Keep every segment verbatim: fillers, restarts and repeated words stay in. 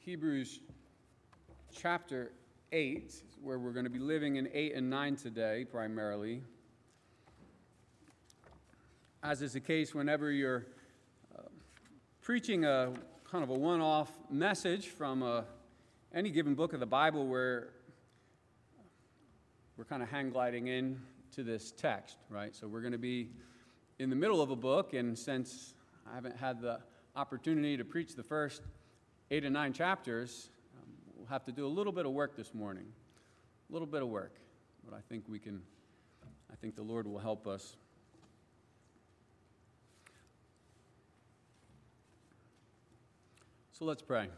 Hebrews chapter eight, where we're going to be living in eight and nine today, primarily. As is the case whenever you're uh, preaching a kind of a one-off message from a, any given book of the Bible where we're kind of hang gliding in to this text, right? So we're going to be in the middle of a book, and since I haven't had the opportunity to preach the first eight and nine chapters, um, we'll have to do a little bit of work this morning. A little bit of work. But I think we can, I think the Lord will help us. So let's pray.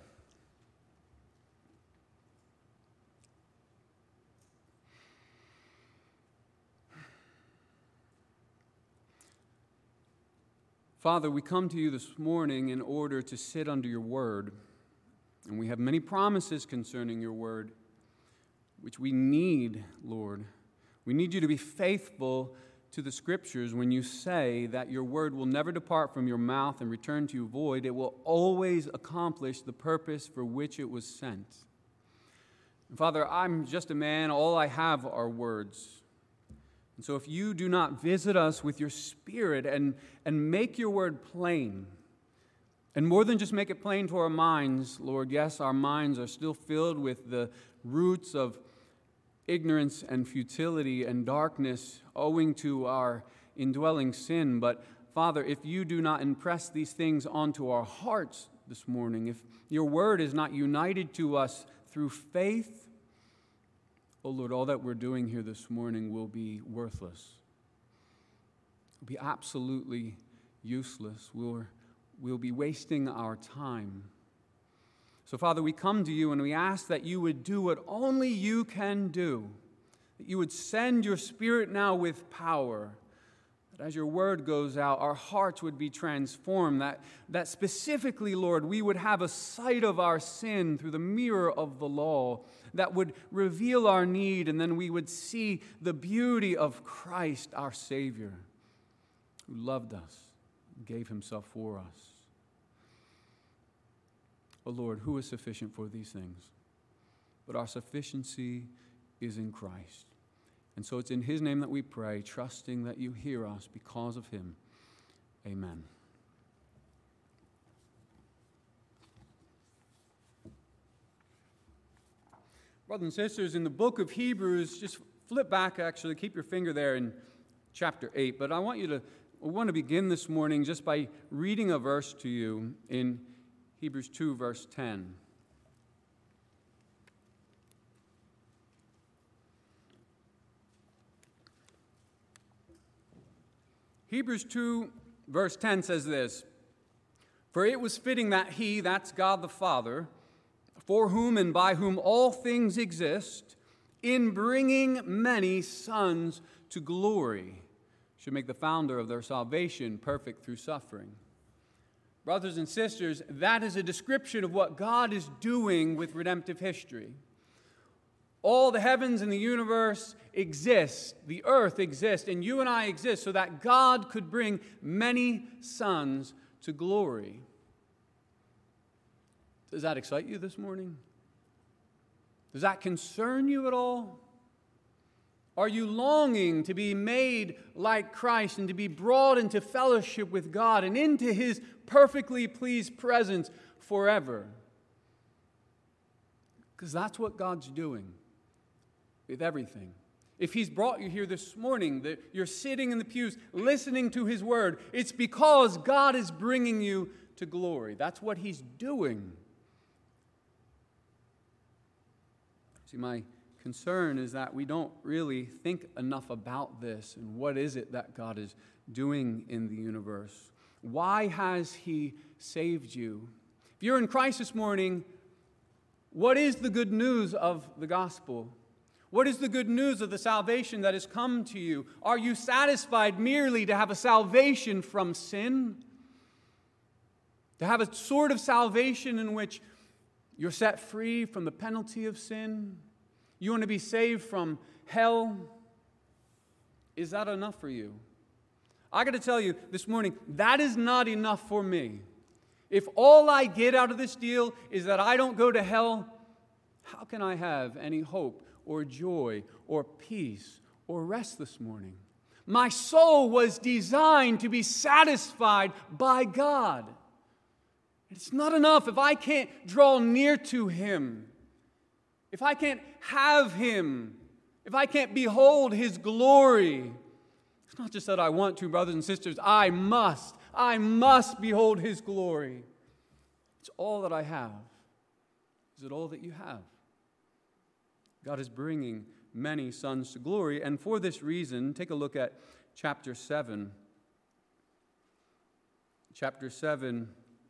Father, we come to you this morning in order to sit under your word, and we have many promises concerning your word, which we need, Lord. We need you to be faithful to the Scriptures when you say that your word will never depart from your mouth and return to you void. It will always accomplish the purpose for which it was sent. And Father, I'm just a man. All I have are words. And so if you do not visit us with your Spirit and, and make your word plain, and more than just make it plain to our minds, Lord, yes, our minds are still filled with the roots of ignorance and futility and darkness owing to our indwelling sin. But Father, if you do not impress these things onto our hearts this morning, if your word is not united to us through faith, oh Lord, all that we're doing here this morning will be worthless. It will be absolutely useless. We'll, we'll be wasting our time. So Father, we come to you and we ask that you would do what only you can do. That you would send your Spirit now with power. That as your word goes out, our hearts would be transformed. That, that specifically, Lord, we would have a sight of our sin through the mirror of the law that would reveal our need, and then we would see the beauty of Christ, our Savior, who loved us and gave himself for us. Oh Lord, who is sufficient for these things? But our sufficiency is in Christ. And so it's in his name that we pray, trusting that you hear us because of him. Amen. Brothers and sisters, in the book of Hebrews, just flip back, actually, keep your finger there in chapter eight. But I want you to, I want to begin this morning just by reading a verse to you in Hebrews two, verse ten. Hebrews two, verse ten says this, "For it was fitting that he," that's God the Father, "for whom and by whom all things exist, in bringing many sons to glory, should make the founder of their salvation perfect through suffering." Brothers and sisters, that is a description of what God is doing with redemptive history. All the heavens and the universe exist, the earth exists, and you and I exist so that God could bring many sons to glory. Does that excite you this morning? Does that concern you at all? Are you longing to be made like Christ and to be brought into fellowship with God and into his perfectly pleased presence forever? Because that's what God's doing with everything. If he's brought you here this morning, that you're sitting in the pews listening to his word, it's because God is bringing you to glory. That's what he's doing. See, my concern is that we don't really think enough about this and what is it that God is doing in the universe. Why has he saved you? If you're in Christ this morning, what is the good news of the gospel? What is the good news of the salvation that has come to you? Are you satisfied merely to have a salvation from sin? To have a sort of salvation in which you're set free from the penalty of sin? You want to be saved from hell? Is that enough for you? I got to tell you this morning, that is not enough for me. if all I get out of this deal is that I don't go to hell, how can I have any hope or joy or peace or rest this morning? My soul was designed to be satisfied by God. It's not enough if I can't draw near to Him, if I can't have Him, if I can't behold His glory. It's not just that I want to, brothers and sisters. I must. I must behold His glory. It's all that I have. Is it all that you have? God is bringing many sons to glory, and for this reason, take a look at chapter seven. Chapter seven,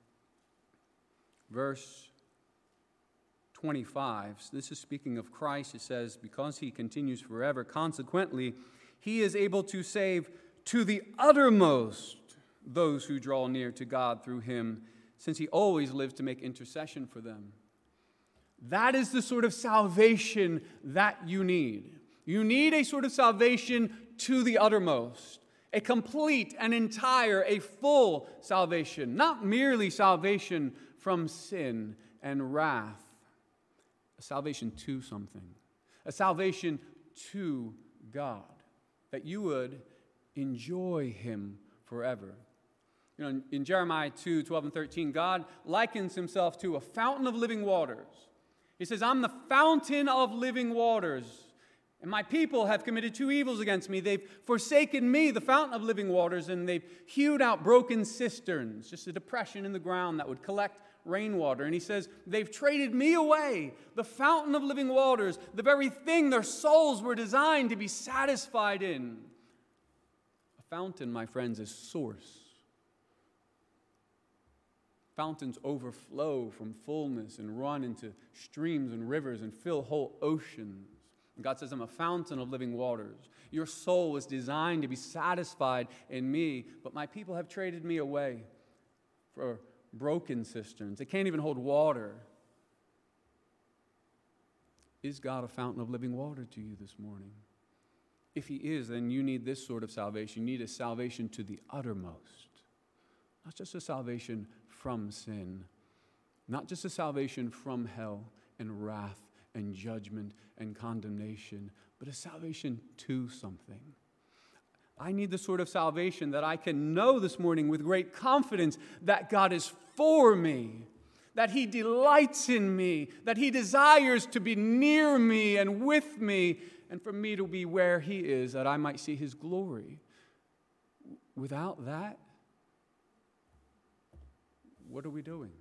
verse twenty-five. So this is speaking of Christ. It says, because He continues forever, consequently, He is able to save to the uttermost those who draw near to God through Him, since He always lives to make intercession for them. That is the sort of salvation that you need. You need a sort of salvation to the uttermost, a complete and entire, a full salvation, not merely salvation from sin and wrath, a salvation to something, a salvation to God, that you would enjoy Him forever. You know, in, in Jeremiah two, twelve and thirteen, God likens Himself to a fountain of living waters. He says, I'm the fountain of living waters, and my people have committed two evils against me. They've forsaken me, the fountain of living waters, and they've hewed out broken cisterns, just a depression in the ground that would collect rainwater. And he says, they've traded me away, the fountain of living waters, the very thing their souls were designed to be satisfied in. A fountain, my friends, is source. Fountains overflow from fullness and run into streams and rivers and fill whole oceans. And God says, I'm a fountain of living waters. Your soul was designed to be satisfied in me, but my people have traded me away for broken cisterns. They can't even hold water. Is God a fountain of living water to you this morning? If He is, then you need this sort of salvation. You need a salvation to the uttermost. Not just a salvation from sin, not just a salvation from hell and wrath and judgment and condemnation, but a salvation to something. I need the sort of salvation that I can know this morning with great confidence that God is for me, that He delights in me, that He desires to be near me and with me, and for me to be where He is, that I might see His glory. Without that, what are we doing?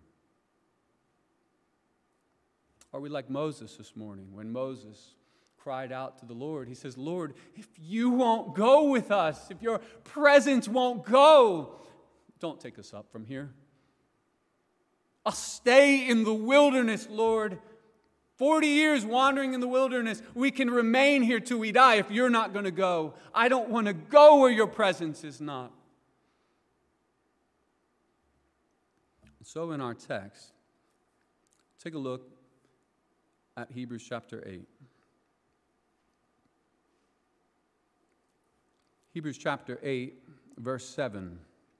Are we like Moses this morning? When Moses cried out to the Lord, he says, Lord, if you won't go with us, if your presence won't go, don't take us up from here. I'll stay in the wilderness, Lord. Forty years wandering in the wilderness, we can remain here till we die if you're not going to go. I don't want to go where your presence is not. So in our text, take a look at Hebrews chapter eight. Hebrews chapter eight, verse seven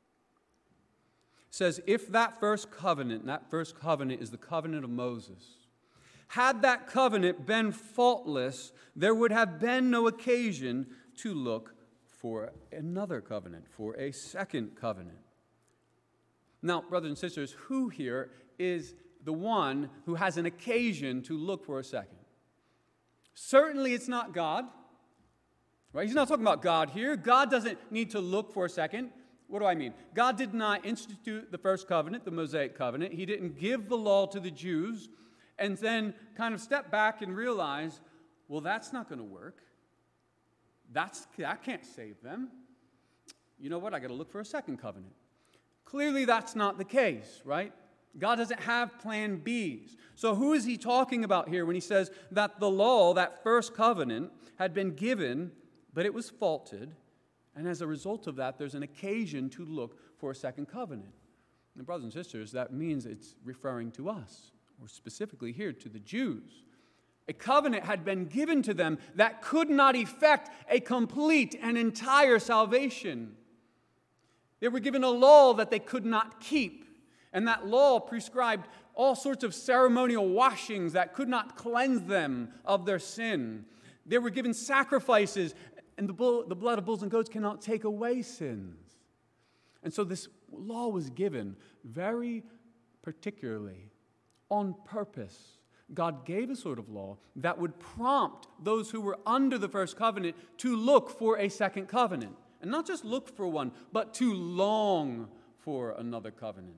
says, if that first covenant, that first covenant is the covenant of Moses, had that covenant been faultless, there would have been no occasion to look for another covenant, for a second covenant. Now, brothers and sisters, who here is the one who has an occasion to look for a second? Certainly it's not God. Right? He's not talking about God here. God doesn't need to look for a second. What do I mean? God did not institute the first covenant, the Mosaic covenant. He didn't give the law to the Jews and then kind of step back and realize, well, that's not going to work. That's, that can't save them. You know what? I got to look for a second covenant. Clearly, that's not the case, right? God doesn't have plan Bs. So who is he talking about here when he says that the law, that first covenant, had been given, but it was faulted, and as a result of that, there's an occasion to look for a second covenant? And brothers and sisters, that means it's referring to us, or specifically here to the Jews. A covenant had been given to them that could not effect a complete and entire salvation. They were given a law that they could not keep. And that law prescribed all sorts of ceremonial washings that could not cleanse them of their sin. They were given sacrifices, and the, bull, the blood of bulls and goats cannot take away sins. And so this law was given very particularly on purpose. God gave a sort of law that would prompt those who were under the first covenant to look for a second covenant. And not just look for one, but to long for another covenant.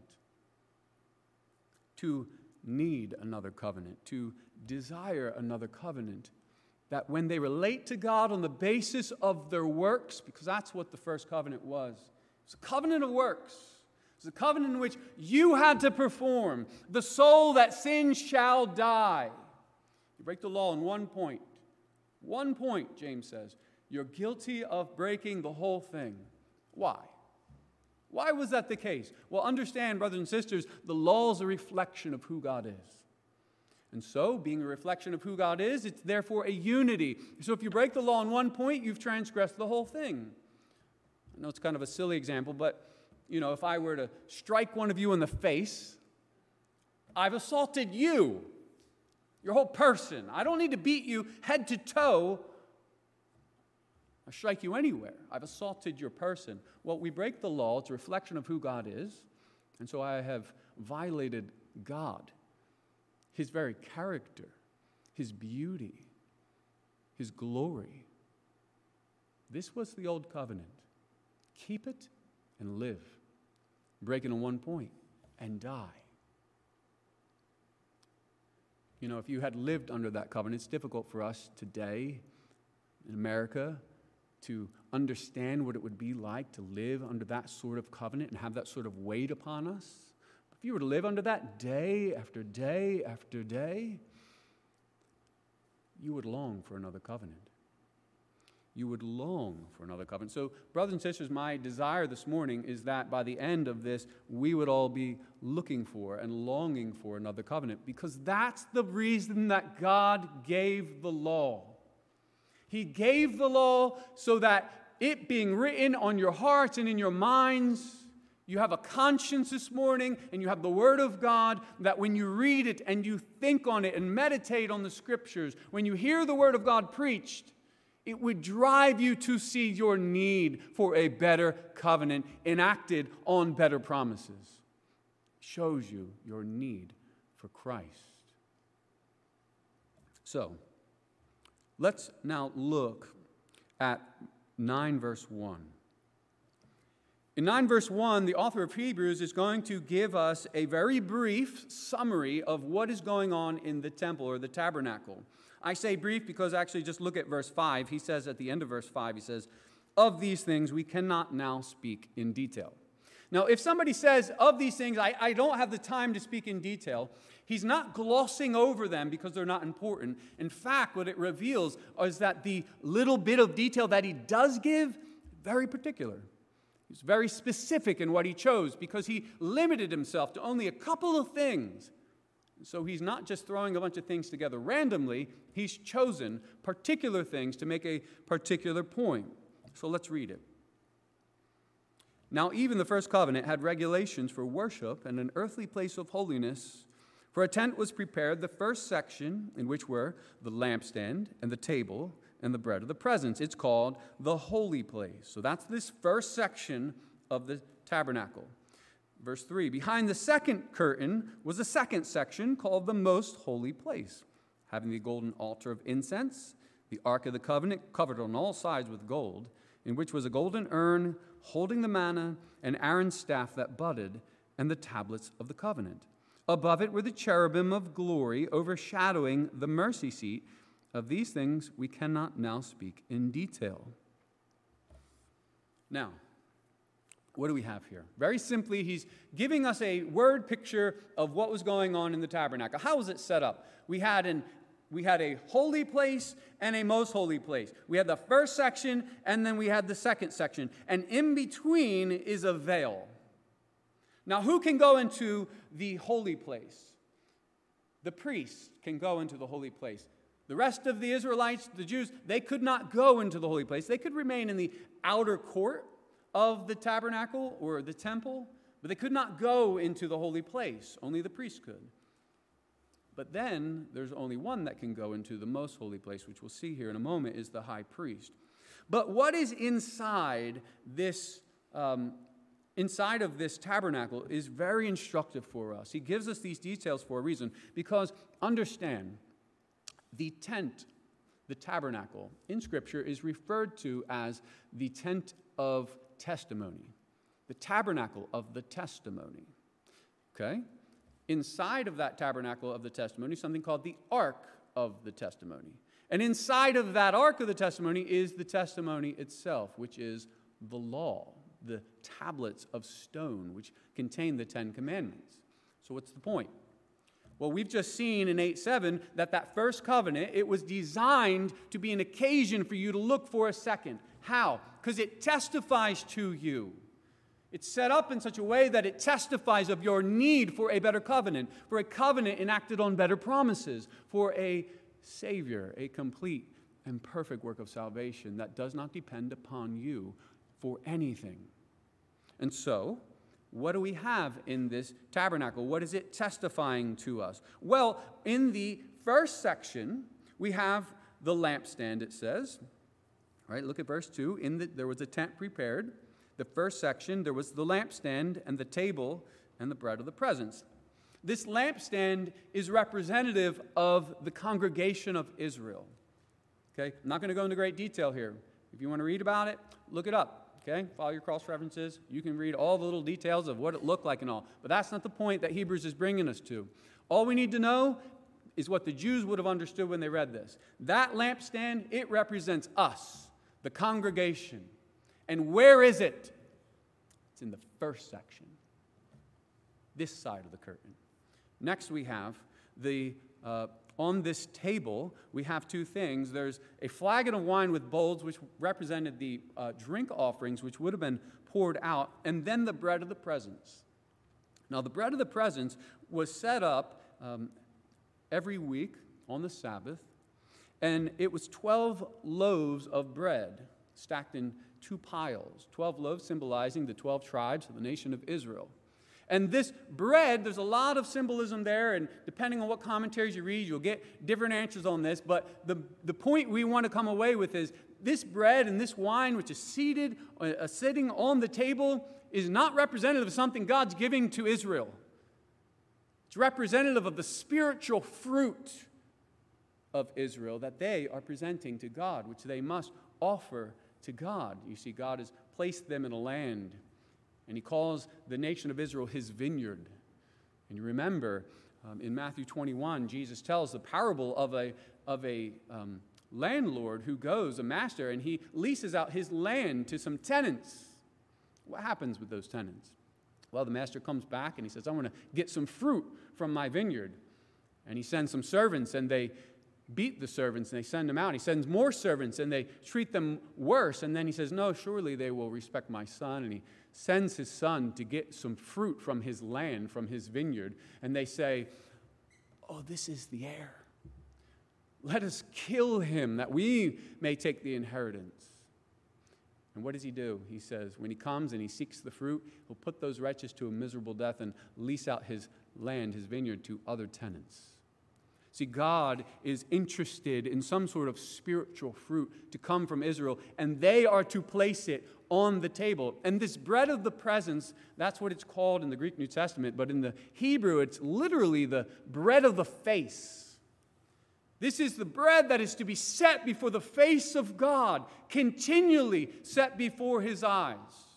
To need another covenant. To desire another covenant. That when they relate to God on the basis of their works, because that's what the first covenant was. It's a covenant of works. It's a covenant in which you had to perform. The soul that sins shall die. You break the law in one point. One point, James says. You're guilty of breaking the whole thing. Why? Why was that the case? Well, understand, brothers and sisters, the law is a reflection of who God is. And so, being a reflection of who God is, it's therefore a unity. So if you break the law in one point, you've transgressed the whole thing. I know it's kind of a silly example, but, you know, if I were to strike one of you in the face, I've assaulted you, your whole person. I don't need to beat you head to toe. I strike you anywhere. I've assaulted your person. Well, we break the law. It's a reflection of who God is. And so I have violated God, His very character, His beauty, His glory. This was the old covenant. Keep it and live. Break it in one point and die. You know, if you had lived under that covenant, it's difficult for us today in America to understand what it would be like to live under that sort of covenant and have that sort of weight upon us. If you were to live under that day after day after day, you would long for another covenant. You would long for another covenant. So, brothers and sisters, my desire this morning is that by the end of this, we would all be looking for and longing for another covenant, because that's the reason that God gave the law. He gave the law so that it being written on your hearts and in your minds, you have a conscience this morning, and you have the Word of God, that when you read it and you think on it and meditate on the Scriptures, when you hear the Word of God preached, it would drive you to see your need for a better covenant enacted on better promises. It shows you your need for Christ. So, let's now look at nine verse one. In nine verse one, the author of Hebrews is going to give us a very brief summary of what is going on in the temple or the tabernacle. I say brief because actually just look at verse five. He says at the end of verse five, he says, "Of these things we cannot now speak in detail." Now, if somebody says, of these things, I, I don't have the time to speak in detail, he's not glossing over them because they're not important. In fact, what it reveals is that the little bit of detail that he does give, very particular. He's very specific in what he chose because he limited himself to only a couple of things. So he's not just throwing a bunch of things together randomly. He's chosen particular things to make a particular point. So let's read it. Now, even the first covenant had regulations for worship and an earthly place of holiness. For a tent was prepared, the first section, in which were the lampstand and the table and the bread of the presence. It's called the holy place. So that's this first section of the tabernacle. Verse three, behind the second curtain was a second section called the most holy place, having the golden altar of incense, the ark of the covenant covered on all sides with gold, in which was a golden urn holding the manna, and Aaron's staff that budded, and the tablets of the covenant. Above it were the cherubim of glory overshadowing the mercy seat. Of these things we cannot now speak in detail. Now, what do we have here? Very simply, he's giving us a word picture of what was going on in the tabernacle. How was it set up? We had an We had a holy place and a most holy place. We had the first section, and then we had the second section. And in between is a veil. Now, who can go into the holy place? The priests can go into the holy place. The rest of the Israelites, the Jews, they could not go into the holy place. They could remain in the outer court of the tabernacle or the temple, But they could not go into the holy place. Only the priest could. But then there's only one that can go into the most holy place, which we'll see here in a moment, is the high priest. But what is inside this um, inside of this tabernacle is very instructive for us. He gives us these details for a reason, because understand, the tent, the tabernacle in Scripture is referred to as the tent of testimony, the tabernacle of the testimony. Okay? Inside of that tabernacle of the testimony, something called the ark of the testimony. And inside of that ark of the testimony is the testimony itself, which is the law, the tablets of stone, which contain the Ten Commandments. So what's the point? Well, we've just seen in eight seven that that first covenant, it was designed to be an occasion for you to look for a second. How? Because it testifies to you. It's set up in such a way that it testifies of your need for a better covenant, for a covenant enacted on better promises, for a Savior, a complete and perfect work of salvation that does not depend upon you for anything. And so, what do we have in this tabernacle? What is it testifying to us? Well, in the first section, we have the lampstand, it says. All right, look at verse two. In the, there was a tent prepared. The first section, there was the lampstand and the table and the bread of the presence. This lampstand is representative of the congregation of Israel. Okay, I'm not going to go into great detail here. If you want to read about it, look it up. Okay, follow your cross references. You can read all the little details of what it looked like and all. But that's not the point that Hebrews is bringing us to. All we need to know is what the Jews would have understood when they read this. That lampstand, it represents us, the congregation. And where is it? It's in the first section, this side of the curtain. Next we have the, uh, on this table, we have two things. There's a flagon of wine with bowls, which represented the uh, drink offerings, which would have been poured out, and then the bread of the presence. Now, the bread of the presence was set up um, every week on the Sabbath, and it was twelve loaves of bread stacked in two piles, twelve loaves symbolizing the twelve tribes of the nation of Israel. And this bread, there's a lot of symbolism there, and depending on what commentaries you read, you'll get different answers on this, but the, the point we want to come away with is this bread and this wine, which is seated, uh, sitting on the table, is not representative of something God's giving to Israel. It's representative of the spiritual fruit of Israel that they are presenting to God, which they must offer to God. You see, God has placed them in a land, and he calls the nation of Israel his vineyard. And you remember, um, in Matthew twenty-one, Jesus tells the parable of a, of a um, landlord who goes, a master, and he leases out his land to some tenants. What happens with those tenants? Well, the master comes back and he says, I want to get some fruit from my vineyard. And he sends some servants, and they beat the servants, and they send them out. He sends more servants, and they treat them worse. And then he says, no, surely they will respect my son. And he sends his son to get some fruit from his land, from his vineyard. And they say, oh, this is the heir. Let us kill him that we may take the inheritance. And what does he do? He says, when he comes and he seeks the fruit, he'll put those wretches to a miserable death and lease out his land, his vineyard, to other tenants. See, God is interested in some sort of spiritual fruit to come from Israel, and they are to place it on the table. And this bread of the presence, that's what it's called in the Greek New Testament, but in the Hebrew, it's literally the bread of the face. This is the bread that is to be set before the face of God, continually set before his eyes.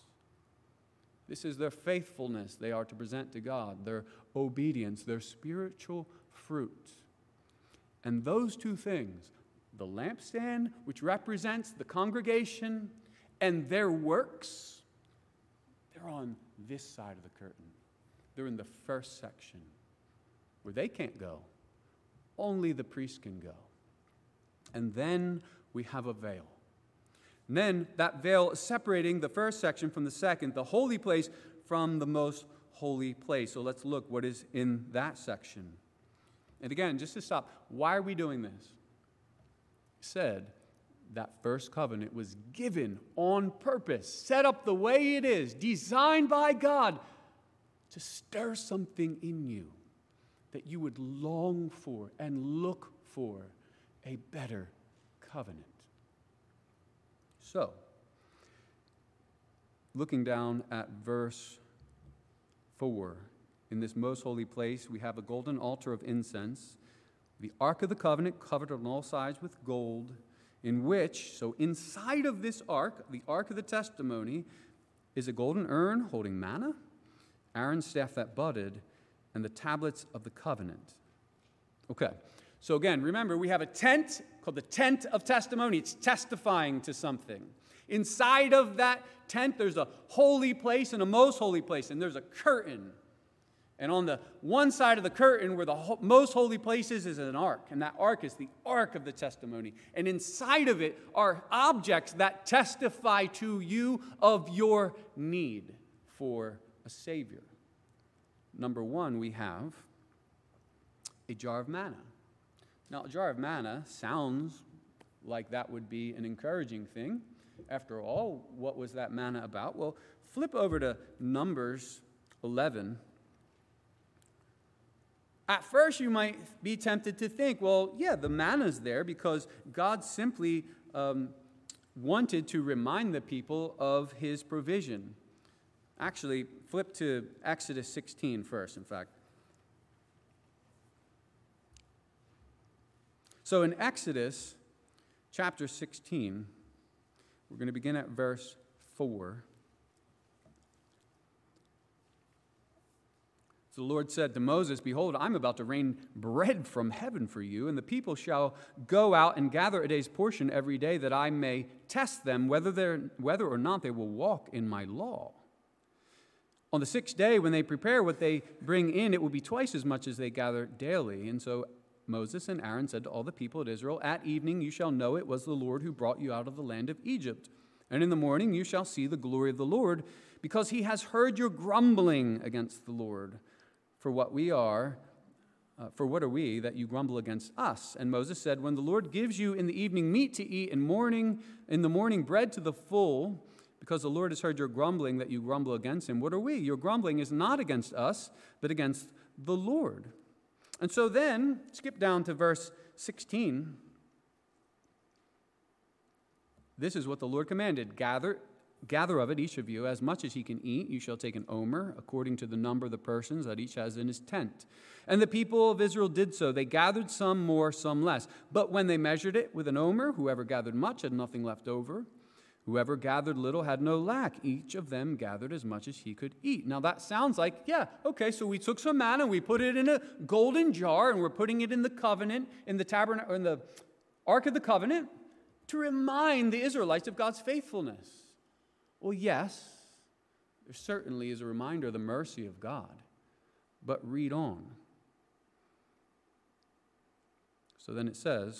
This is their faithfulness they are to present to God, their obedience, their spiritual fruit. And those two things, the lampstand, which represents the congregation, and their works, they're on this side of the curtain. They're in the first section, where they can't go. Only the priest can go. And then we have a veil. And then that veil is separating the first section from the second, the holy place from the most holy place. So let's look what is in that section. And again, just to stop, why are we doing this? Said that first covenant was given on purpose, set up the way it is, designed by God to stir something in you that you would long for and look for a better covenant. So, looking down at verse four, in this most holy place, we have a golden altar of incense, the Ark of the Covenant covered on all sides with gold, in which, so inside of this ark, the Ark of the Testimony, is a golden urn holding manna, Aaron's staff that budded, and the tablets of the covenant. Okay, so again, remember, we have a tent called the Tent of Testimony. It's testifying to something. Inside of that tent, there's a holy place and a most holy place, and there's a curtain. And on the one side of the curtain where the ho- most holy place is, is an ark. And that ark is the Ark of the Testimony. And inside of it are objects that testify to you of your need for a Savior. Number one, we have a jar of manna. Now, a jar of manna sounds like that would be an encouraging thing. After all, what was that manna about? Well, flip over to Numbers eleven. At first, you might be tempted to think, well, yeah, the manna's there because God simply um, wanted to remind the people of his provision. Actually, flip to Exodus sixteen first, in fact. So in Exodus chapter sixteen, we're going to begin at verse four. The Lord said to Moses, "Behold, I'm about to rain bread from heaven for you, and the people shall go out and gather a day's portion every day, that I may test them whether they're, whether or not they will walk in my law. On the sixth day, when they prepare what they bring in, it will be twice as much as they gather daily." And so Moses and Aaron said to all the people of Israel, "At evening you shall know it was the Lord who brought you out of the land of Egypt. And in the morning you shall see the glory of the Lord, because he has heard your grumbling against the Lord. For what we are, uh, for what are we that you grumble against us?" And Moses said, "When the Lord gives you in the evening meat to eat, and morning in the morning bread to the full, because the Lord has heard your grumbling that you grumble against him, what are we? Your grumbling is not against us, but against the Lord." And so then, skip down to verse sixteen. This is what the Lord commanded: Gather Gather of it, each of you, as much as he can eat. You shall take an omer, according to the number of the persons that each has in his tent. And the people of Israel did so. They gathered some more, some less. But when they measured it with an omer, whoever gathered much had nothing left over. Whoever gathered little had no lack. Each of them gathered as much as he could eat. Now that sounds like, yeah, okay, so we took some manna, we put it in a golden jar, and we're putting it in the covenant, in the tabernacle, in the Ark of the Covenant, to remind the Israelites of God's faithfulness. Well, yes, there certainly is a reminder of the mercy of God. But read on. So then it says,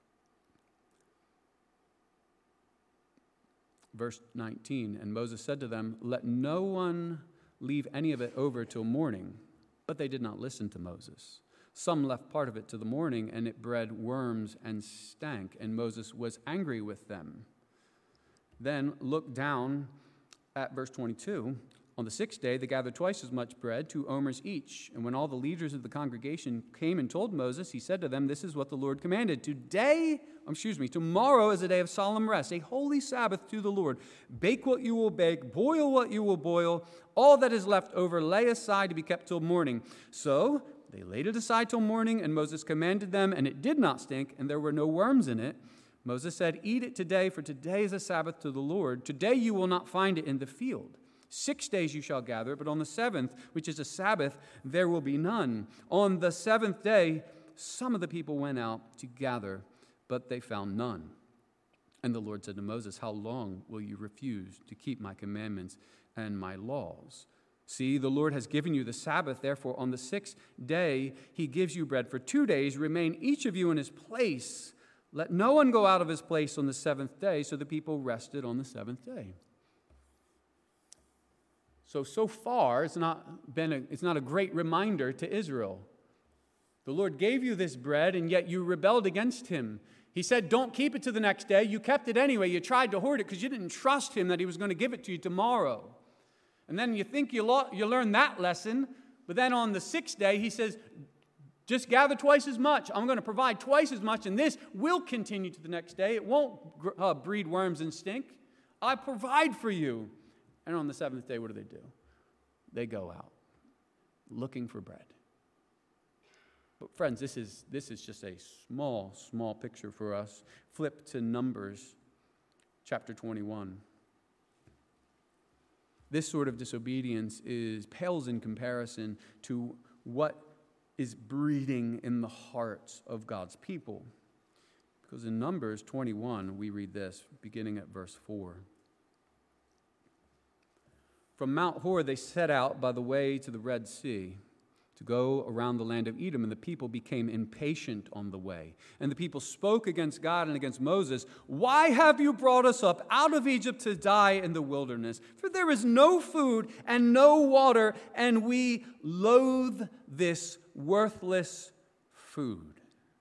verse nineteen, "And Moses said to them, let no one leave any of it over till morning. But they did not listen to Moses. Some left part of it to the morning, and it bred worms and stank. And Moses was angry with them." Then look down at verse twenty-two. "On the sixth day they gathered twice as much bread, two omers each. And when all the leaders of the congregation came and told Moses, he said to them, this is what the Lord commanded. Today, excuse me, tomorrow is a day of solemn rest, a holy Sabbath to the Lord. Bake what you will bake, boil what you will boil. All that is left over lay aside to be kept till morning." So they laid it aside till morning, and Moses commanded them, and it did not stink, and there were no worms in it. Moses said, "Eat it today, for today is a Sabbath to the Lord. Today you will not find it in the field. Six days you shall gather it, but on the seventh, which is a Sabbath, there will be none." On the seventh day, some of the people went out to gather, but they found none. And the Lord said to Moses, "How long will you refuse to keep my commandments and my laws? See, the Lord has given you the Sabbath. Therefore, on the sixth day, he gives you bread for two days. Remain each of you in his place. Let no one go out of his place on the seventh day." So the people rested on the seventh day. So, so far, it's not been a, it's not a great reminder to Israel. The Lord gave you this bread, and yet you rebelled against him. He said, don't keep it to the next day. You kept it anyway. You tried to hoard it because you didn't trust him that he was going to give it to you tomorrow. And then you think you, lo- you learn that lesson, but then on the sixth day, he says, just gather twice as much. I'm going to provide twice as much, and this will continue to the next day. It won't uh, breed worms and stink. I provide for you. And on the seventh day, what do they do? They go out looking for bread. But friends, this is, this is just a small, small picture for us. Flip to Numbers chapter twenty-one. This sort of disobedience is pales in comparison to what is breeding in the hearts of God's people. Because in Numbers twenty-one, we read this, beginning at verse four. From Mount Hor they set out by the way to the Red Sea, to go around the land of Edom, and the people became impatient on the way. And the people spoke against God and against Moses, "Why have you brought us up out of Egypt to die in the wilderness? For there is no food and no water, and we loathe this worthless food."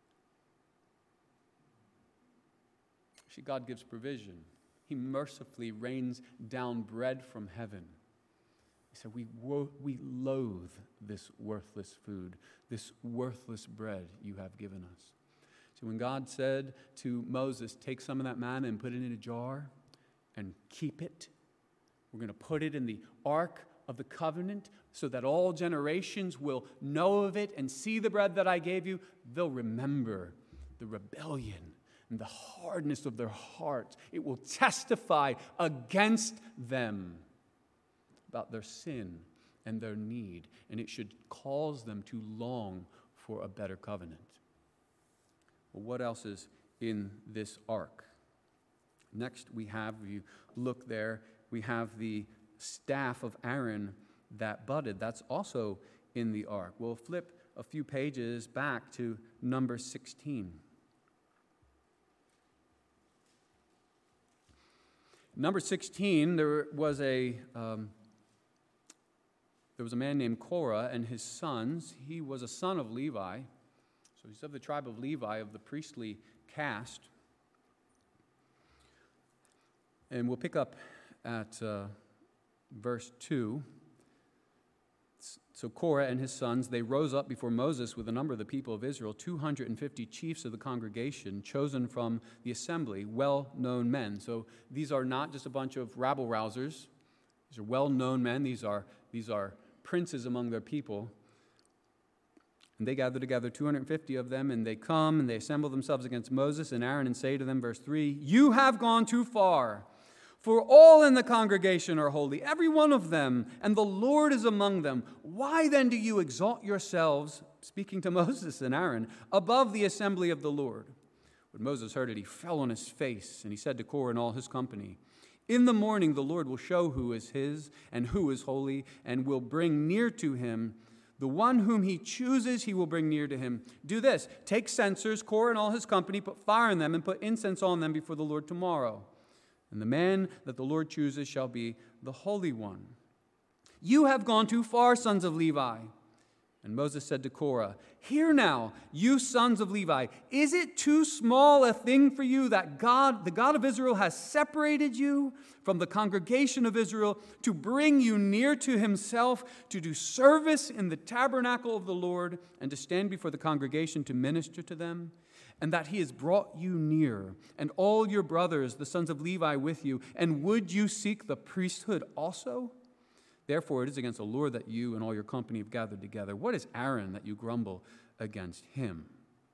See, God gives provision. He mercifully rains down bread from heaven. He said, we, wo- we loathe this worthless food, this worthless bread you have given us. So when God said to Moses, take some of that manna and put it in a jar and keep it, we're going to put it in the ark of the covenant so that all generations will know of it and see the bread that I gave you, they'll remember the rebellion and the hardness of their hearts. It will testify against them about their sin and their need, and it should cause them to long for a better covenant. Well, what else is in this ark? Next, we have, if you look there, we have the staff of Aaron that budded. That's also in the ark. We'll flip a few pages back to number sixteen. Number sixteen, there was a um, there was a man named Korah and his sons. He was a son of Levi, so he's of the tribe of Levi, of the priestly caste. And we'll pick up at uh, verse two. So Korah and his sons, they rose up before Moses with a number of the people of Israel, two hundred fifty chiefs of the congregation, chosen from the assembly, well-known men. So these are not just a bunch of rabble-rousers. These are well-known men. These are, these are princes among their people. And they gather together, two hundred fifty of them, and they come and they assemble themselves against Moses and Aaron and say to them, verse three, "You have gone too far. For all in the congregation are holy, every one of them, and the Lord is among them. Why then do you exalt yourselves," speaking to Moses and Aaron, "above the assembly of the Lord?" When Moses heard it, he fell on his face, and he said to Korah and all his company, "In the morning the Lord will show who is his and who is holy, and will bring near to him. The one whom he chooses, he will bring near to him. Do this, take censers, Korah and all his company, put fire in them, and put incense on them before the Lord tomorrow. And the man that the Lord chooses shall be the Holy One. You have gone too far, sons of Levi." And Moses said to Korah, "Hear now, you sons of Levi, is it too small a thing for you that God, the God of Israel, has separated you from the congregation of Israel to bring you near to himself, to do service in the tabernacle of the Lord, and to stand before the congregation to minister to them? And that he has brought you near, and all your brothers, the sons of Levi, with you, and would you seek the priesthood also? Therefore it is against the Lord that you and all your company have gathered together. What is Aaron that you grumble against him?"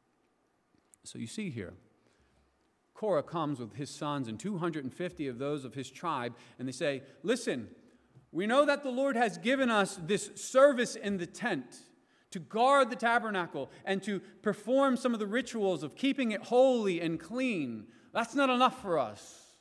So you see here, Korah comes with his sons and two hundred fifty of those of his tribe, and they say, "Listen, we know that the Lord has given us this service in the tent, to guard the tabernacle and to perform some of the rituals of keeping it holy and clean. That's not enough for us.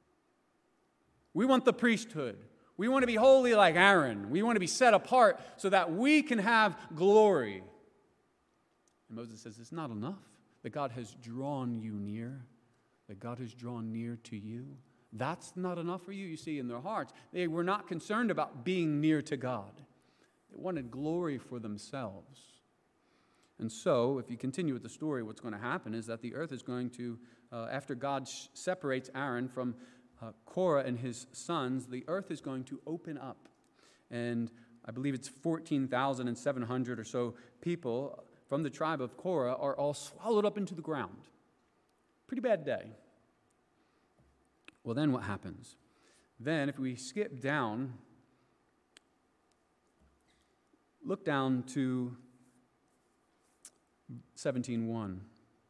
We want the priesthood. We want to be holy like Aaron. We want to be set apart so that we can have glory." And Moses says, it's not enough that God has drawn you near, that God has drawn near to you. That's not enough for you. You see, in their hearts, they were not concerned about being near to God. They wanted glory for themselves. And so, if you continue with the story, what's going to happen is that the earth is going to, uh, after God sh- separates Aaron from uh, Korah and his sons, the earth is going to open up. and I believe it's fourteen thousand seven hundred or so people from the tribe of Korah are all swallowed up into the ground. Pretty bad day. Well, then what happens? Then, if we skip down, look down to seventeen one.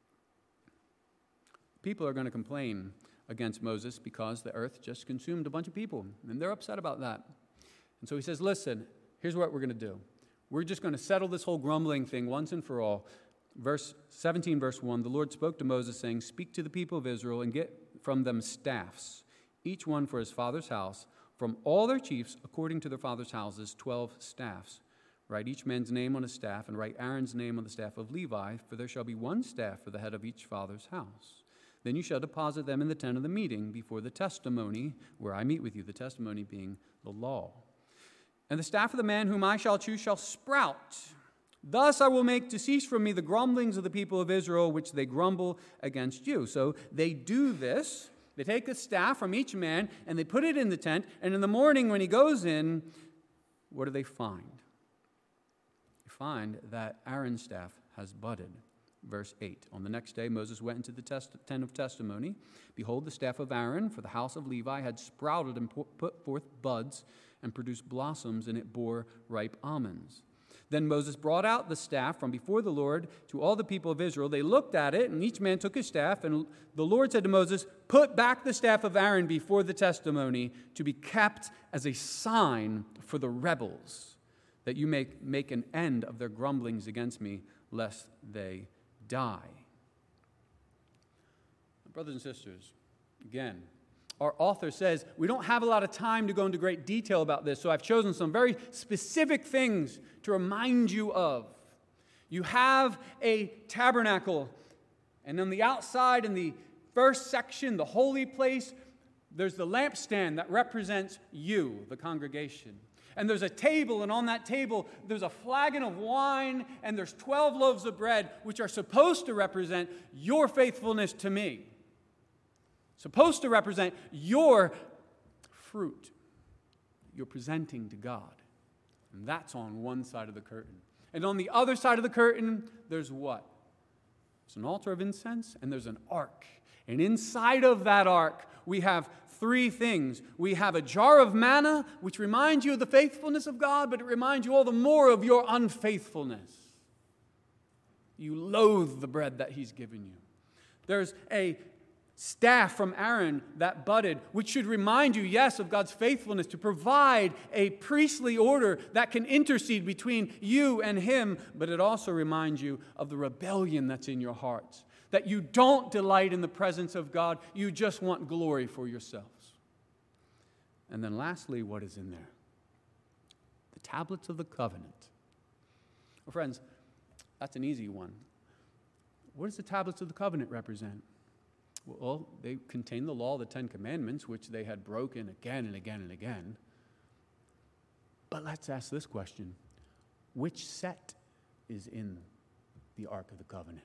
People are going to complain against Moses because the earth just consumed a bunch of people, and they're upset about that. And so he says, listen, here's what we're going to do. We're just going to settle this whole grumbling thing once and for all. Verse seventeen, verse one, the Lord spoke to Moses, saying, speak to the people of Israel and get from them staffs, each one for his father's house, from all their chiefs, according to their father's houses, twelve staffs. Write each man's name on a staff, and write Aaron's name on the staff of Levi, for there shall be one staff for the head of each father's house. Then you shall deposit them in the tent of the meeting before the testimony, where I meet with you, the testimony being the law. And the staff of the man whom I shall choose shall sprout. Thus I will make to cease from me the grumblings of the people of Israel, which they grumble against you. So they do this. They take a staff from each man, and they put it in the tent. And in the morning when he goes in, what do they find? They find that Aaron's staff has budded. Verse eight, on the next day Moses went into the test- tent of testimony. Behold, the staff of Aaron for the house of Levi had sprouted and put forth buds and produced blossoms, and it bore ripe almonds. Then Moses brought out the staff from before the Lord to all the people of Israel. They looked at it, and each man took his staff. And the Lord said to Moses, put back the staff of Aaron before the testimony to be kept as a sign for the rebels, that you may make an end of their grumblings against me, lest they die. Brothers and sisters, again, our author says we don't have a lot of time to go into great detail about this, so I've chosen some very specific things to remind you of. You have a tabernacle, and on the outside, in the first section, the holy place, there's the lampstand that represents you, the congregation. And there's a table, and on that table, there's a flagon of wine, and there's twelve loaves of bread, which are supposed to represent your faithfulness to me. Supposed to represent your fruit you're presenting to God. And that's on one side of the curtain. And on the other side of the curtain, there's what? There's an altar of incense, and there's an ark. And inside of that ark, we have three things. We have a jar of manna, which reminds you of the faithfulness of God, but it reminds you all the more of your unfaithfulness. You loathe the bread that He's given you. There's a staff from Aaron that budded, which should remind you, yes, of God's faithfulness to provide a priestly order that can intercede between you and Him, but it also reminds you of the rebellion that's in your hearts, that you don't delight in the presence of God, you just want glory for yourselves. And then lastly, what is in there? The tablets of the covenant. Well, friends, that's an easy one. What does the tablets of the covenant represent? Well, they contain the law, the Ten Commandments, which they had broken again and again and again. But let's ask this question. Which set is in the Ark of the Covenant?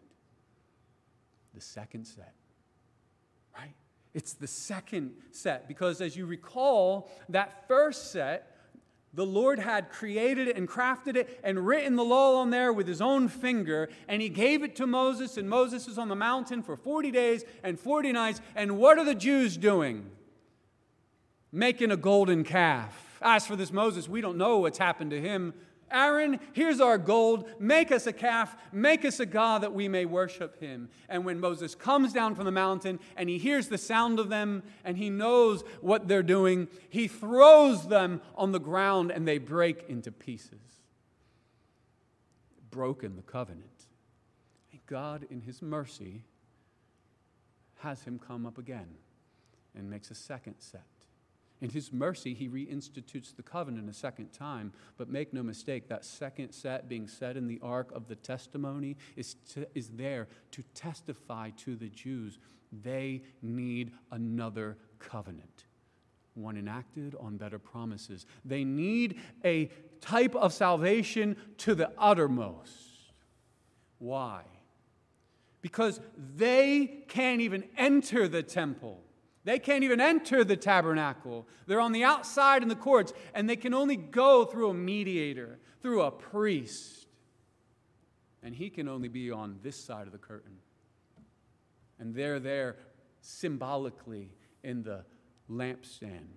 The second set, right? It's the second set, because as you recall, that first set, the Lord had created it and crafted it and written the law on there with His own finger, and He gave it to Moses, and Moses is on the mountain for forty days and forty nights, and what are the Jews doing? Making a golden calf. As for this Moses, we don't know what's happened to him. Aaron, here's our gold. Make us a calf. Make us a god that we may worship Him. And when Moses comes down from the mountain and he hears the sound of them and he knows what they're doing, he throws them on the ground and they break into pieces. Broken the covenant. And God, in His mercy, has him come up again and makes a second set. In His mercy, He reinstitutes the covenant a second time. But make no mistake, that second set being set in the ark of the testimony is, to, is there to testify to the Jews. They need another covenant, one enacted on better promises. They need a type of salvation to the uttermost. Why? Because they can't even enter the temple. They can't even enter the tabernacle. They're on the outside in the courts, and they can only go through a mediator, through a priest. And he can only be on this side of the curtain. And they're there symbolically in the lampstand.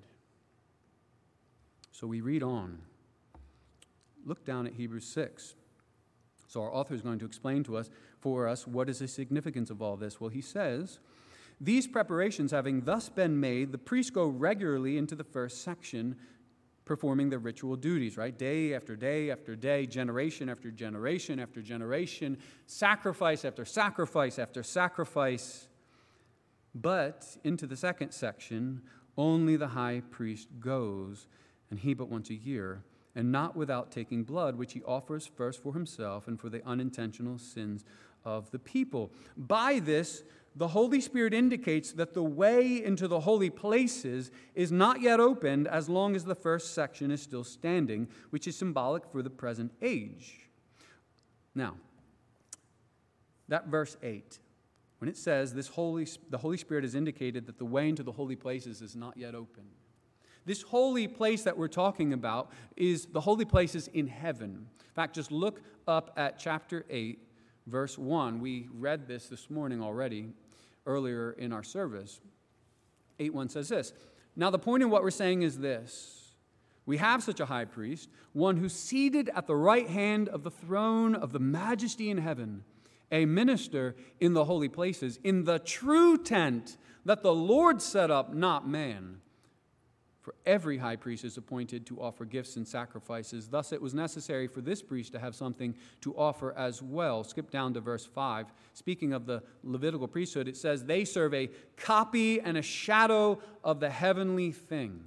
So we read on. Look down at Hebrews six. So our author is going to explain to us, for us, what is the significance of all this? Well, he says, these preparations having thus been made, the priests go regularly into the first section, performing their ritual duties, right? Day after day after day, generation after generation after generation, sacrifice after sacrifice after sacrifice. But into the second section, only the high priest goes, and he but once a year, and not without taking blood, which he offers first for himself and for the unintentional sins of the people. By this, the Holy Spirit indicates that the way into the holy places is not yet opened as long as the first section is still standing, which is symbolic for the present age. Now, that verse eight, when it says this Holy, the Holy Spirit has indicated that the way into the holy places is not yet open. This holy place that we're talking about is the holy places in heaven. In fact, just look up at chapter eight, verse one. We read this this morning already, earlier in our service. eight one says this, now the point in what we're saying is this. We have such a high priest, one who's seated at the right hand of the throne of the majesty in heaven, a minister in the holy places, in the true tent that the Lord set up, not man. For every high priest is appointed to offer gifts and sacrifices. Thus it was necessary for this priest to have something to offer as well. Skip down to verse five. Speaking of the Levitical priesthood, it says, they serve a copy and a shadow of the heavenly things.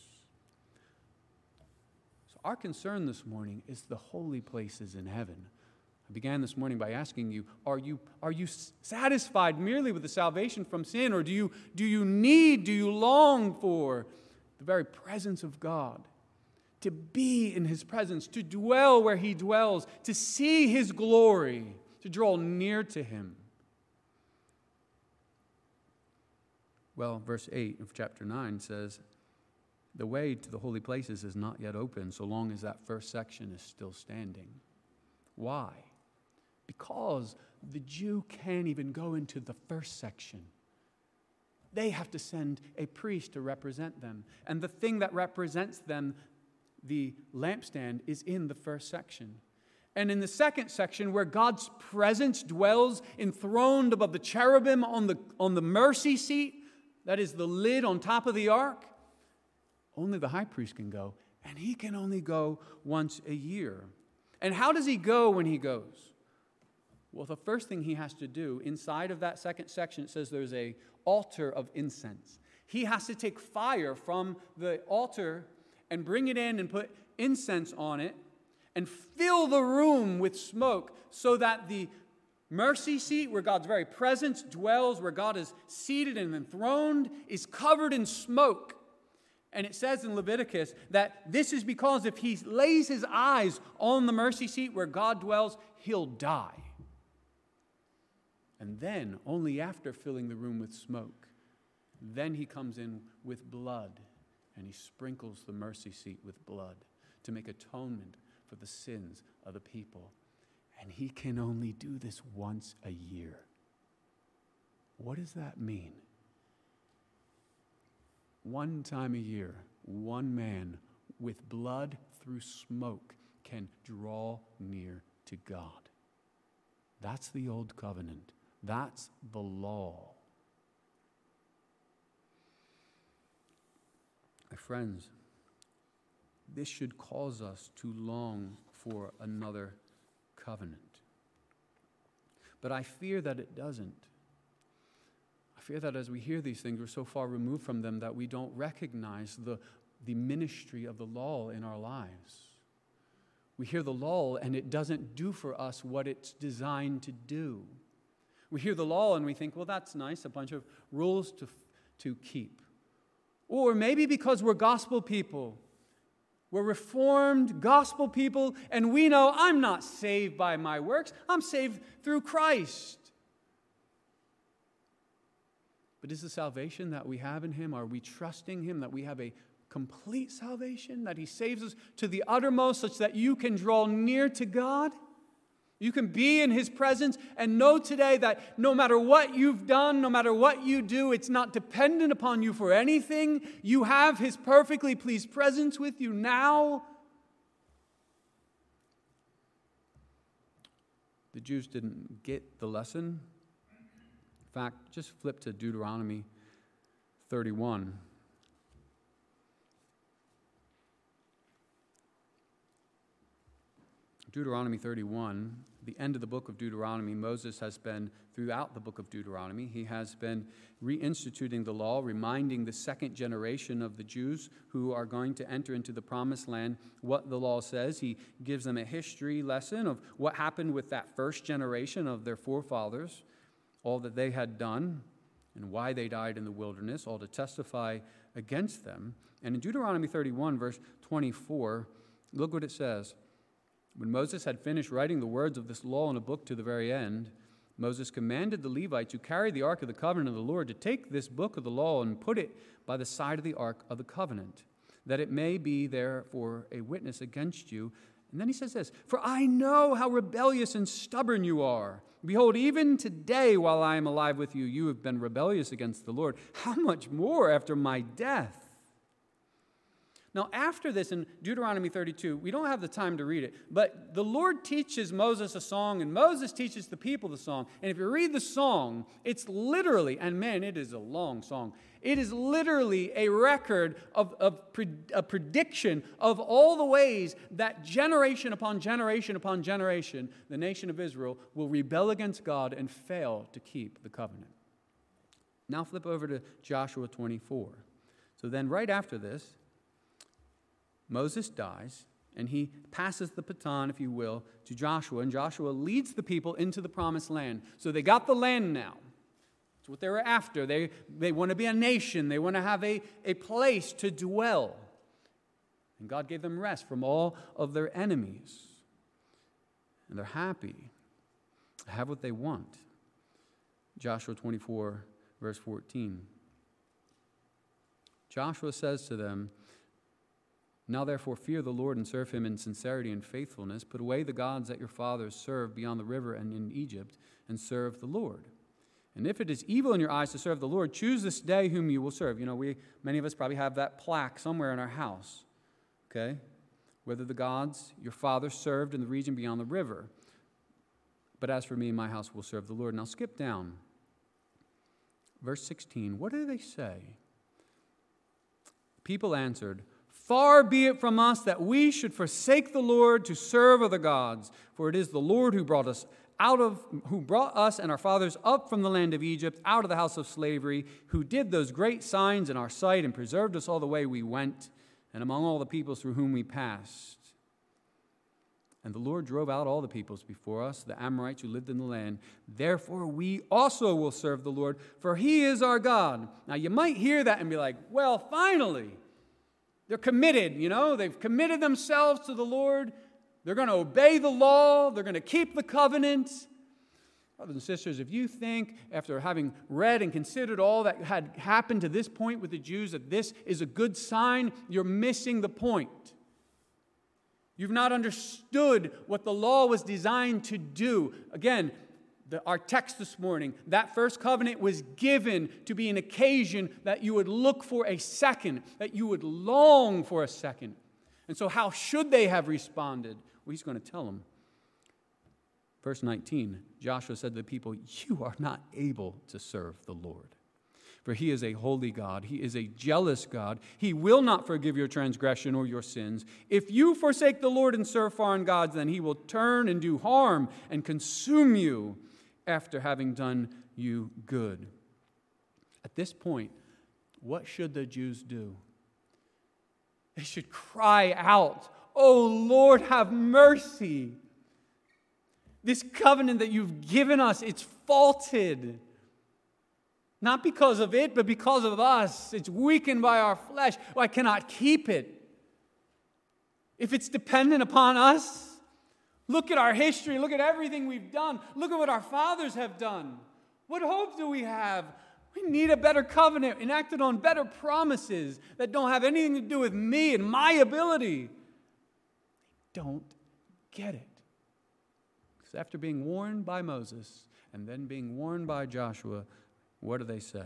So our concern this morning is the holy places in heaven. I began this morning by asking you, are you, are you satisfied merely with the salvation from sin, or do you, do you need, do you long for the very presence of God, to be in His presence, to dwell where He dwells, to see His glory, to draw near to Him? Well, verse eight of chapter nine says, the way to the holy places is not yet open so long as that first section is still standing. Why? Because the Jew can't even go into the first section. They have to send a priest to represent them. And the thing that represents them, the lampstand, is in the first section. And in the second section, where God's presence dwells enthroned above the cherubim on the, on the mercy seat, that is the lid on top of the ark, only the high priest can go. And he can only go once a year. And how does he go when he goes? Well, the first thing he has to do, inside of that second section, it says there's a altar of incense. He has to take fire from the altar and bring it in and put incense on it and fill the room with smoke so that the mercy seat, where God's very presence dwells, where God is seated and enthroned, is covered in smoke. And it says in Leviticus that this is because if he lays his eyes on the mercy seat where God dwells, he'll die. And then, only after filling the room with smoke, then he comes in with blood, and he sprinkles the mercy seat with blood to make atonement for the sins of the people. And he can only do this once a year. What does that mean? One time a year, one man with blood through smoke can draw near to God. That's the old covenant. That's the law. My friends, this should cause us to long for another covenant. But I fear that it doesn't. I fear that as we hear these things, we're so far removed from them that we don't recognize the, the ministry of the law in our lives. We hear the law and it doesn't do for us what it's designed to do. We hear the law and we think, well, that's nice, a bunch of rules to, to keep. Or maybe because we're gospel people, we're reformed gospel people, and we know I'm not saved by my works, I'm saved through Christ. But is the salvation that we have in him, are we trusting him that we have a complete salvation, that he saves us to the uttermost such that you can draw near to God? You can be in his presence and know today that no matter what you've done, no matter what you do, it's not dependent upon you for anything. You have his perfectly pleased presence with you now. The Jews didn't get the lesson. In fact, just flip to Deuteronomy thirty-one. Deuteronomy thirty-one, the end of the book of Deuteronomy, Moses has been, throughout the book of Deuteronomy, he has been reinstituting the law, reminding the second generation of the Jews who are going to enter into the promised land what the law says. He gives them a history lesson of what happened with that first generation of their forefathers, all that they had done and why they died in the wilderness, all to testify against them. And in Deuteronomy thirty-one, verse twenty-four, look what it says. When Moses had finished writing the words of this law in a book to the very end, Moses commanded the Levites who carried the ark of the covenant of the Lord to take this book of the law and put it by the side of the ark of the covenant, that it may be there for a witness against you. And then he says this, for I know how rebellious and stubborn you are. Behold, even today while I am alive with you, you have been rebellious against the Lord. How much more after my death? Now, after this, in Deuteronomy thirty-two, we don't have the time to read it, but the Lord teaches Moses a song, and Moses teaches the people the song. And if you read the song, it's literally, and man, it is a long song, it is literally a record of, of a prediction of all the ways that generation upon generation upon generation, the nation of Israel will rebel against God and fail to keep the covenant. Now flip over to Joshua twenty-four. So then right after this, Moses dies, and he passes the baton, if you will, to Joshua, and Joshua leads the people into the promised land. So they got the land now. It's what they were after. They, they want to be a nation. They want to have a, a place to dwell. And God gave them rest from all of their enemies. And they're happy. They have what they want. Joshua twenty-four, verse fourteen. Joshua says to them, now therefore fear the Lord and serve him in sincerity and faithfulness. Put away the gods that your fathers served beyond the river and in Egypt, and serve the Lord. And if it is evil in your eyes to serve the Lord, choose this day whom you will serve. You know, we many of us probably have that plaque somewhere in our house. Okay? Whether the gods your fathers served in the region beyond the river. But as for me and my house will serve the Lord. Now skip down. Verse sixteen. What do they say? People answered, far be it from us that we should forsake the Lord to serve other gods, for it is the Lord who brought us out of who brought us and our fathers up from the land of Egypt, out of the house of slavery, who did those great signs in our sight and preserved us all the way we went, and among all the peoples through whom we passed. And the Lord drove out all the peoples before us, the Amorites who lived in the land. Therefore we also will serve the Lord, for he is our God. Now you might hear that and be like, well, finally. They're committed, you know. They've committed themselves to the Lord. They're going to obey the law. They're going to keep the covenant. Brothers and sisters, if you think, after having read and considered all that had happened to this point with the Jews, that this is a good sign, you're missing the point. You've not understood what the law was designed to do. Again, The, our text this morning, that first covenant was given to be an occasion that you would look for a second, that you would long for a second. And so how should they have responded? Well, he's going to tell them. Verse nineteen, Joshua said to the people, you are not able to serve the Lord. For he is a holy God. He is a jealous God. He will not forgive your transgression or your sins. If you forsake the Lord and serve foreign gods, then he will turn and do harm and consume you after having done you good. At this point, what should the Jews do? They should cry out, oh Lord, have mercy. This covenant that you've given us, it's faulted. Not because of it, but because of us. It's weakened by our flesh. Oh, I cannot keep it. If it's dependent upon us, look at our history. Look at everything we've done. Look at what our fathers have done. What hope do we have We need a better covenant enacted on better promises that don't have anything to do with me and my ability. They don't get it. Because after being warned by Moses and then being warned by Joshua, what do they say?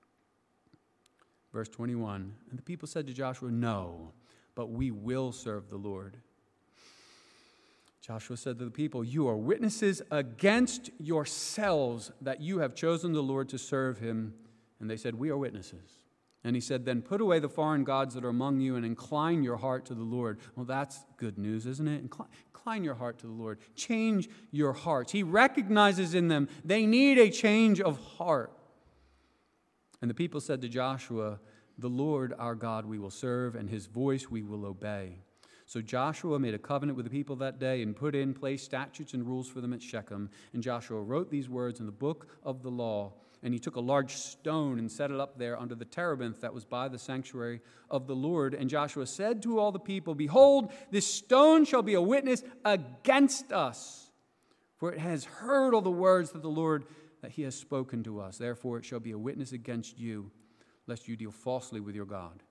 Verse twenty-one, and the people said to Joshua, no, but we will serve the Lord. Joshua said to the people, you are witnesses against yourselves that you have chosen the Lord to serve him. And they said, we are witnesses. And he said, then put away the foreign gods that are among you and incline your heart to the Lord. Well, that's good news, isn't it? Incline, incline your heart to the Lord. Change your hearts. He recognizes in them they need a change of heart. And the people said to Joshua, the Lord our God we will serve, and his voice we will obey. So Joshua made a covenant with the people that day and put in place statutes and rules for them at Shechem. And Joshua wrote these words in the book of the law. And he took a large stone and set it up there under the terebinth that was by the sanctuary of the Lord. And Joshua said to all the people, behold, this stone shall be a witness against us, for it has heard all the words that the Lord that he has spoken to us. Therefore it shall be a witness against you, lest you deal falsely with your God.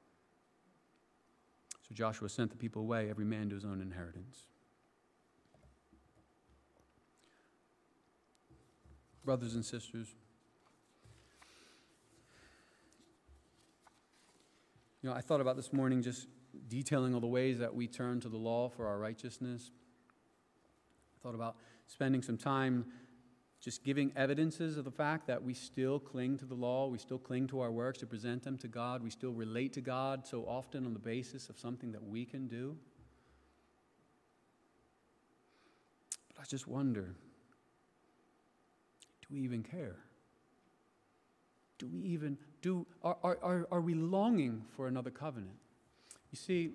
So Joshua sent the people away, every man to his own inheritance. Brothers and sisters, you know, I thought about this morning just detailing all the ways that we turn to the law for our righteousness. I thought about spending some time just giving evidences of the fact that we still cling to the law, we still cling to our works to present them to God, we still relate to God so often on the basis of something that we can do. But I just wonder, do we even care? Do we even, do, are, are, are we longing for another covenant? You see,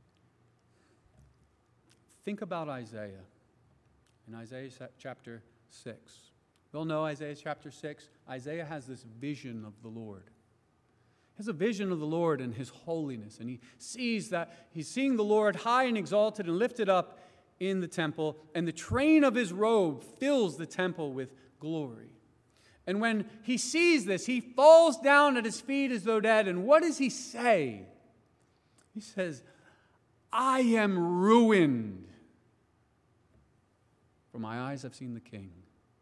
think about Isaiah. In Isaiah chapter six. We all know Isaiah chapter six. Isaiah has this vision of the Lord. He has a vision of the Lord and his holiness. And he sees that he's seeing the Lord high and exalted and lifted up in the temple. And the train of his robe fills the temple with glory. And when he sees this, he falls down at his feet as though dead. And what does he say? He says, I am ruined, for my eyes have seen the King.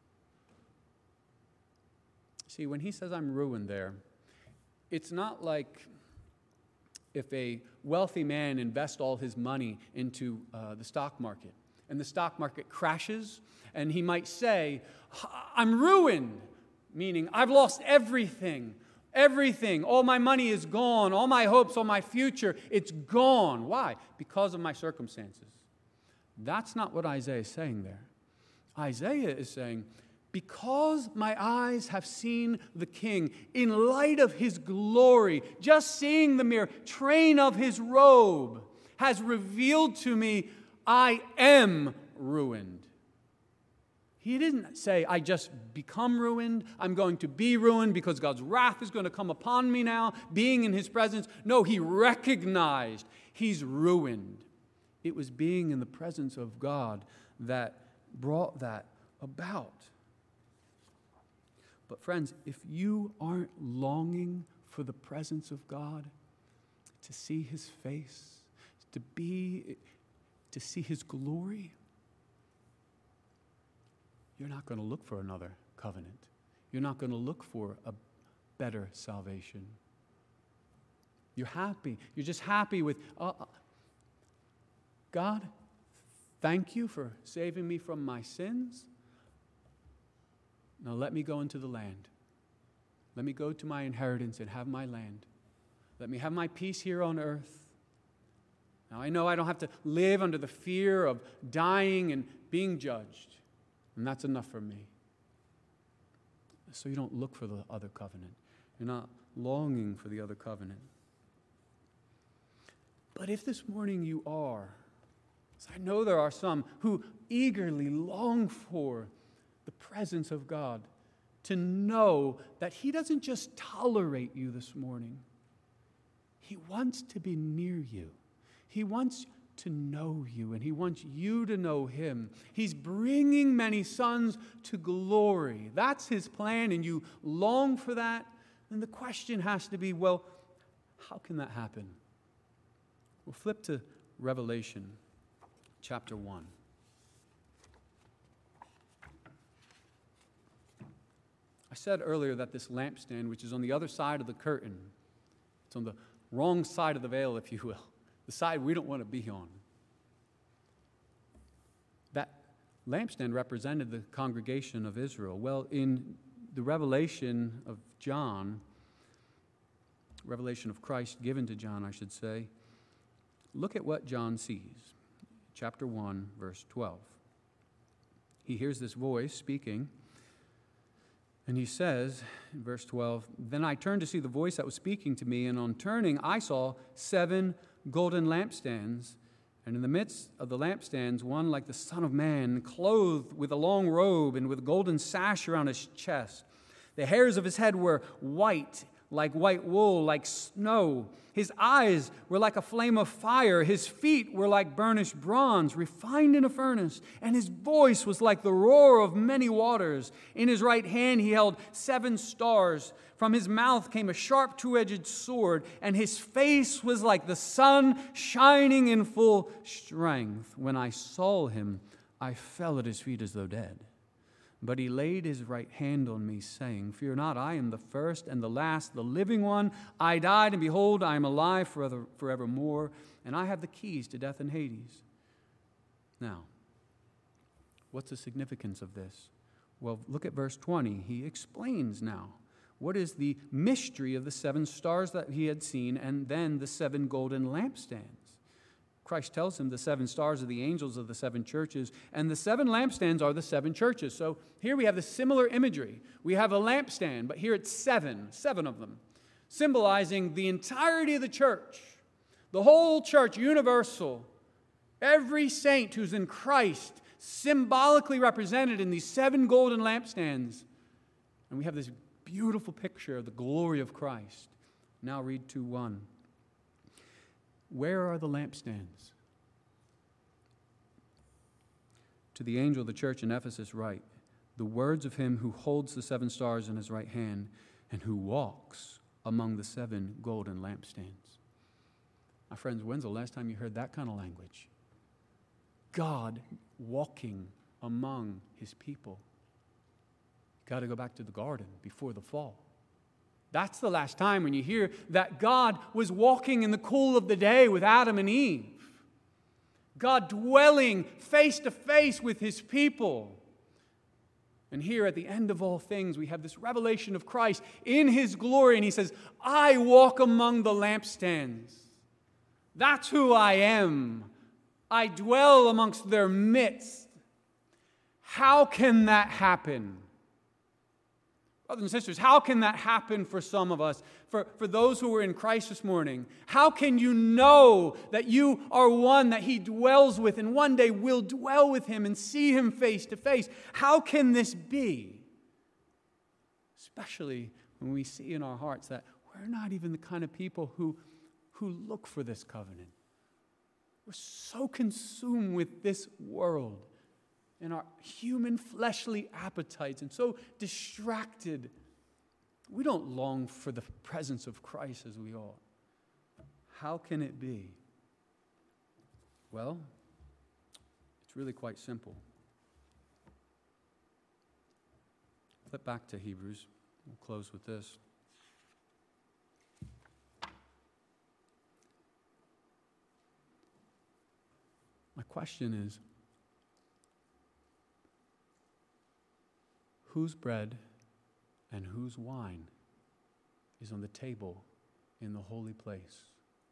See, when he says I'm ruined there, it's not like if a wealthy man invests all his money into uh, the stock market and the stock market crashes and he might say, I'm ruined, meaning I've lost everything, everything, all my money is gone, all my hopes, all my future, it's gone. Why? Because of my circumstances. That's not what Isaiah is saying there. Isaiah is saying, because my eyes have seen the King, in light of his glory, just seeing the mere train of his robe has revealed to me, I am ruined. He didn't say, I just become ruined, I'm going to be ruined because God's wrath is going to come upon me now, being in his presence. No, he recognized he's ruined. It was being in the presence of God that brought that about. But friends, if you aren't longing for the presence of God, to see his face, to be, to see his glory, you're not going to look for another covenant. You're not going to look for a better salvation. You're happy. You're just happy with, uh, God, thank you for saving me from my sins. Now let me go into the land. Let me go to my inheritance and have my land. Let me have my peace here on earth. Now I know I don't have to live under the fear of dying and being judged. And that's enough for me. So you don't look for the other covenant. You're not longing for the other covenant. But if this morning you are, as I know there are some who eagerly long for the presence of God, to know that he doesn't just tolerate you this morning. He wants to be near you. He wants to know you, and he wants you to know him. He's bringing many sons to glory. That's his plan, and you long for that. then the question has to be, well, how can that happen? We'll flip to Revelation chapter one. I said earlier that this lampstand, which is on the other side of the curtain, it's on the wrong side of the veil, if you will, the side we don't want to be on. That lampstand represented the congregation of Israel. Well, in the revelation of John, revelation of Christ given to John, I should say, look at what John sees. Chapter one, verse twelve. He hears this voice speaking, and he says, in verse twelve, "Then I turned to see the voice that was speaking to me, and on turning I saw seven golden lampstands, and in the midst of the lampstands one like the Son of Man, clothed with a long robe and with a golden sash around his chest. The hairs of his head were white, like white wool, like snow. His eyes were like a flame of fire. His feet were like burnished bronze, refined in a furnace. And his voice was like the roar of many waters. In his right hand he held seven stars. From his mouth came a sharp two-edged sword, and his face was like the sun shining in full strength. When I saw him, I fell at his feet as though dead. But he laid his right hand on me, saying, 'Fear not, I am the first and the last, the living one. I died, and behold, I am alive forever, forevermore, and I have the keys to death and Hades.'" Now, what's the significance of this? Well, look at verse twenty. He explains now what is the mystery of the seven stars that he had seen, and then the seven golden lampstands. Christ tells him the seven stars are the angels of the seven churches, and the seven lampstands are the seven churches. So here we have the similar imagery. We have a lampstand, but here it's seven, seven of them, symbolizing the entirety of the church, the whole church, universal. Every saint who's in Christ, symbolically represented in these seven golden lampstands. And we have this beautiful picture of the glory of Christ. Now read two one. "Where are the lampstands? To the angel of the church in Ephesus write, the words of him who holds the seven stars in his right hand and who walks among the seven golden lampstands." My friends, when's the last time you heard that kind of language? God walking among his people. You've got to go back to the garden before the fall. That's the last time when you hear that God was walking in the cool of the day with Adam and Eve. God dwelling face to face with his people. And here at the end of all things, we have this revelation of Christ in his glory. And he says, "I walk among the lampstands. That's who I am. I dwell amongst their midst." How can that happen? Brothers and sisters, how can that happen for some of us? For, for those who are in Christ this morning, how can you know that you are one that he dwells with and one day will dwell with him and see him face to face? How can this be? Especially when we see in our hearts that we're not even the kind of people who, who look for this covenant. We're so consumed with this world and our human fleshly appetites, and so distracted, we don't long for the presence of Christ as we ought. How can it be? Well, it's really quite simple. Flip back to Hebrews. We'll close with this. My question is, whose bread and whose wine is on the table in the holy place?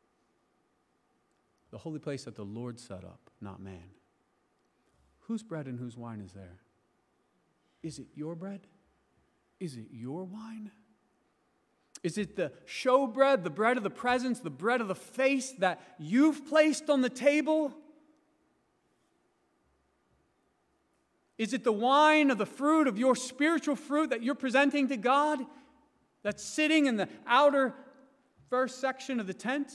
The holy place that the Lord set up, not man. Whose bread and whose wine is there? Is it your bread? Is it your wine? Is it the show bread, the bread of the presence, the bread of the face that you've placed on the table? Is it the wine of the fruit of your spiritual fruit that you're presenting to God that's sitting in the outer first section of the tent?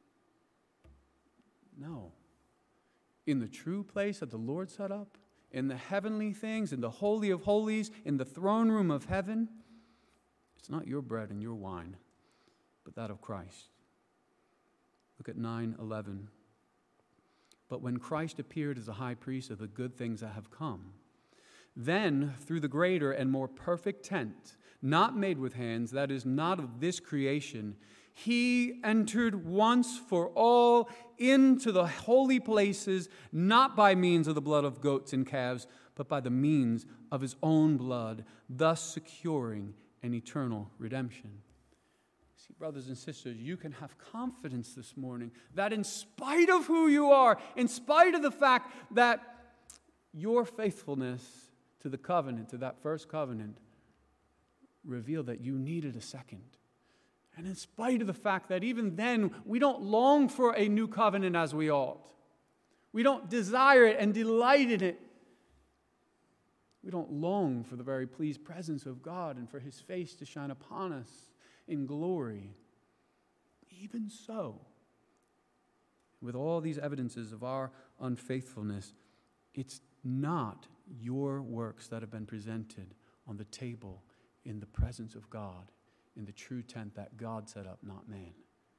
No. In the true place that the Lord set up, in the heavenly things, in the Holy of Holies, in the throne room of heaven, It's not your bread and your wine, but that of Christ. Look at nine eleven. But when Christ appeared as a high priest of the good things that have come, then through the greater and more perfect tent, not made with hands, that is not of this creation, he entered once for all into the holy places, not by means of the blood of goats and calves, but by the means of his own blood, thus securing an eternal redemption. See, brothers and sisters, you can have confidence this morning that in spite of who you are, in spite of the fact that your faithfulness to the covenant, to that first covenant, revealed that you needed a second. And in spite of the fact that even then we don't long for a new covenant as we ought. We don't desire it and delight in it. We don't long for the very pleased presence of God and for his face to shine upon us in glory. Even so, with all these evidences of our unfaithfulness, it's not your works that have been presented on the table in the presence of God, in the true tent that God set up, not man.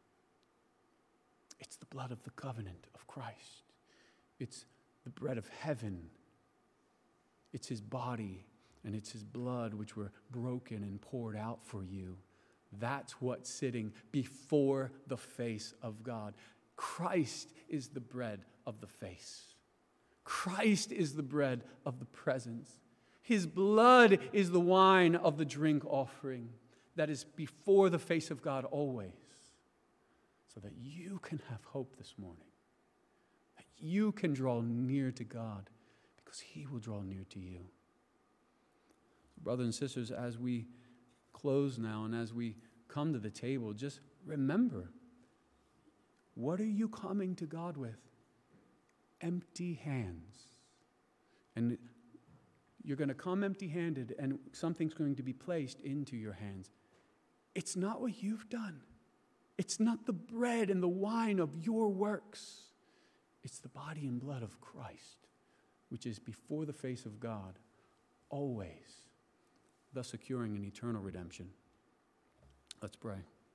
It's the blood of the covenant of Christ. It's the bread of heaven. It's his body and it's his blood which were broken and poured out for you. That's what's sitting before the face of God. Christ is the bread of the face. Christ is the bread of the presence. His blood is the wine of the drink offering that is before the face of God always, so that you can have hope this morning, that you can draw near to God because he will draw near to you. Brothers and sisters, as we close now and as we come to the table, just remember, what are you coming to God with? Empty hands. And you're going to come empty-handed and something's going to be placed into your hands. It's not what you've done. It's not the bread and the wine of your works. It's the body and blood of Christ, which is before the face of God always, thus securing an eternal redemption. Let's pray.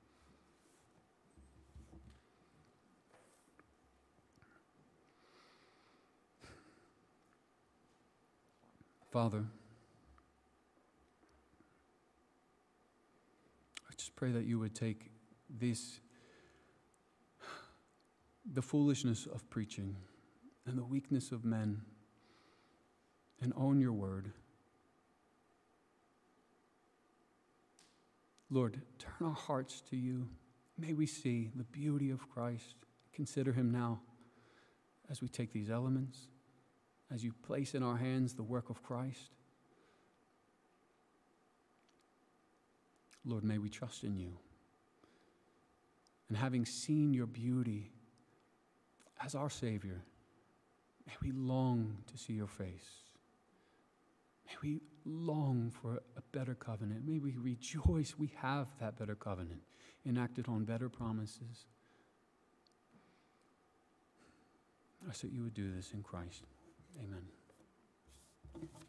Father, I just pray that you would take this, the foolishness of preaching and the weakness of men, and own your word. Lord, turn our hearts to you. May we see the beauty of Christ. Consider him now as we take these elements, as you place in our hands the work of Christ. Lord, may we trust in you. And having seen your beauty as our Savior, may we long to see your face. May we long for a better covenant. May we rejoice we have that better covenant enacted on better promises. I ask that you would do this in Christ. Amen.